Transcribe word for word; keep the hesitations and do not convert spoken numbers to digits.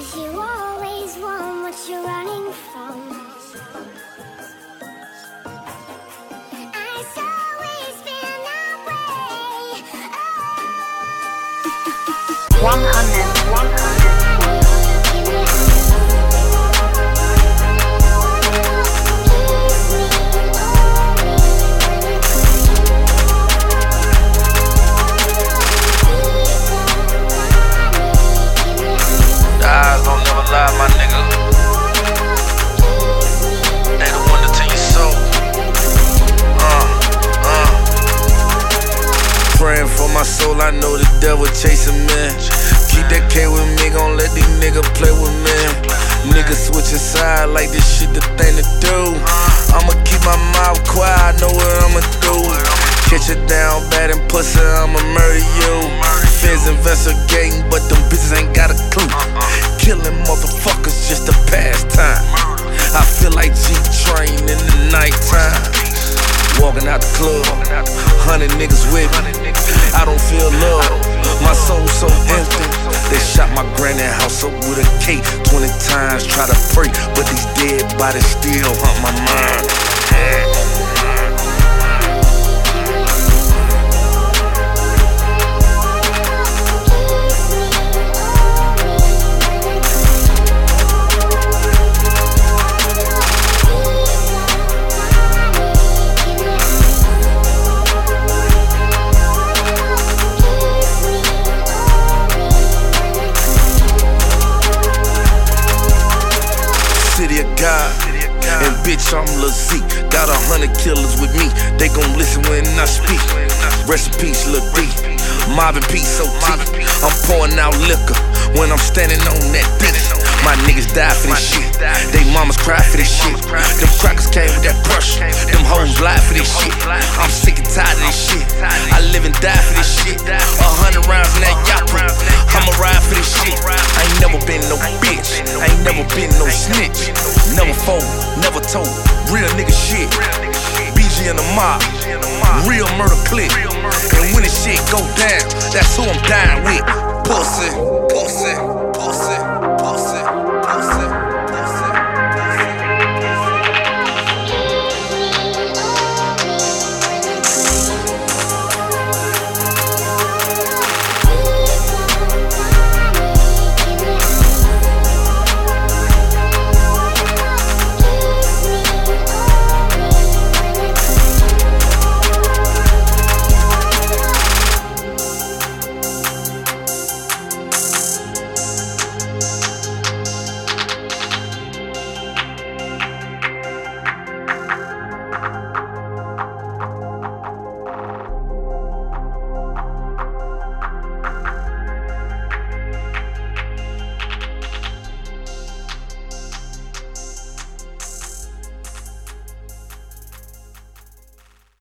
You always want what you're running from. It's always been that way. Oh. one hundred, one hundred. Eyes don't never lie, my nigga. They the one to tell you so. Uh, uh. Praying for my soul, I know the devil chasing me. Keep that K with me, gon' let these niggas play with me. Niggas switching side like this shit the thing to do. I'ma keep my mouth quiet, I know what I'ma do. Catch it down bad and pussy, I'ma murder you. Feds investigating, but them bitches ain't got a clue. Killing motherfuckers just to pass time. I feel like G-Train in the nighttime. Walking out the club, hundred niggas with me. I don't feel love, my soul's so empty. They shot my granny house up with a K twenty times. Try to pray, but these dead bodies still haunt my mind. God. And bitch, I'm Lil Z. Got a hundred killers with me. They gon' listen when I speak. Rest in peace, Lil D. Mobbin' peace, O T. I'm pouring out liquor when I'm standing on that beach. My niggas die for this shit. They mamas cry for this shit. Them crackers came with that crush. Them hoes lie for this shit. I'm sick and tired of this shit. I live and die for this shit. A hundred rounds in that yacht. I'ma ride for this shit. I ain't never been no bitch. I ain't never been no snitch. Never fold, never told. Real nigga shit. B G and the mob. Real murder clip. And when this shit go down, that's who I'm dying with. Pussy.